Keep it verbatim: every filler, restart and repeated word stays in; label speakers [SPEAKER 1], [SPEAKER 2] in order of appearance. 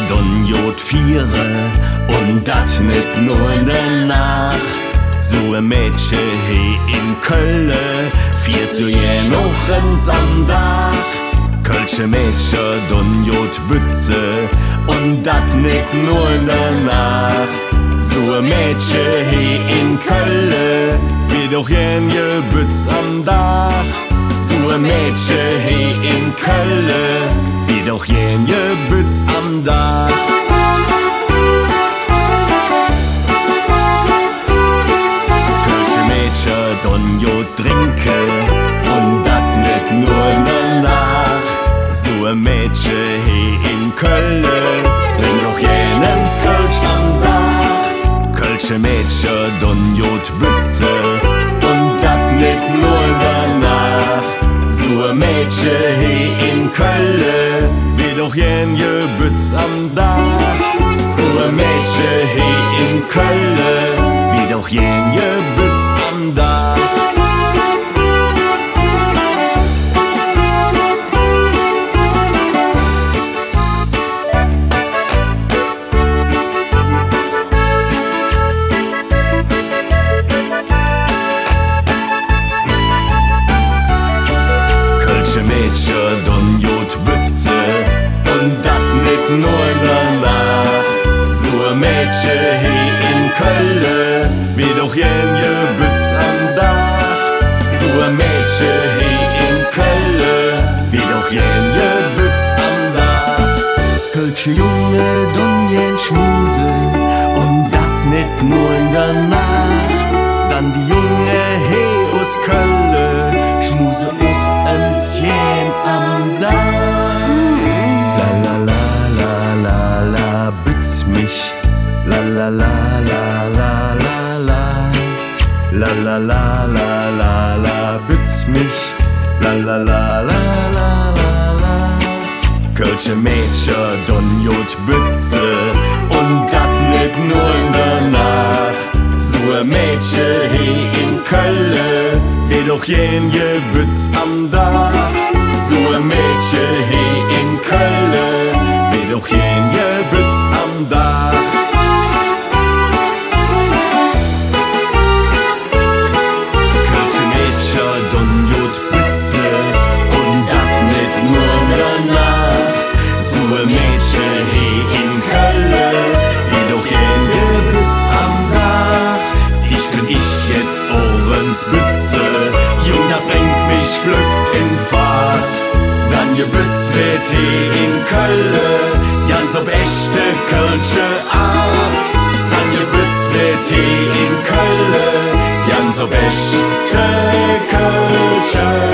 [SPEAKER 1] Don Jod Viere und dat nicht nur in der Nacht. So ein Mädchen he in Kölle, vier zu je noch in Samdach. Kölsche Mädchen Don Jod Bütze und dat nicht nur in der Nacht. So ein Mädchen he in Kölle, wie doch jenje Bütz am Dach. So ein Mädchen he in Kölle, wie doch jenje Bütz am Dach. Kölsche Mädchen Don Jod trinke und dat nicht nur in der Nacht. So ein Mädchen he in Kölle, bring doch jenens Kölsch am Dach. Kölsche Mädchen Don Jod Bütze und dat nicht nur in der Nacht. So ein Mädchen he in Kölle, wie doch jenje Bütz am Dach. So ein Mädchen he in Kölle, wie doch jenje Bütz am Dach. Mädchen Don Jod Bütze und dat nicht nur in der Nacht. So ein Mädchen he in Kölle, wie doch jenje Bütz am Dach. So ein Mädchen he in Kölle, wie doch jenje Bütz am Dach. Kölsche Junge Don jen Schmuse und dat nicht nur in der Nacht. Dann die Junge he aus Kölle, Schmuse auch ans Jen am Dach. La la la la la la, bütz mich. La la la la la la la. La la la la la la, bütz mich. La la la la la la la. Kölsche Mädchen Don Jod Bütze und dat nicht nur in der Nacht. So ein Mädchen he in Kölle, wie doch jenje Bütz am Dach. So ein Mädchen he in Kölle, wie doch jenje Bütz am Dach. Kölsche Mädchen Don Jod Bütze und dat nicht nur in der Nacht. So ein Mädchen he in Kölle, wie doch jenje Bütz am Dach. Dich könnt ich jetzt Ohrens Bütze, Jung, da bringt mich Flück in Fahrt. Dann je Bütz wird he in Kölle, ganz ob echte Kölsche Art. Dann je Bütz wird he in Kölle, ganz ob echte Kölsche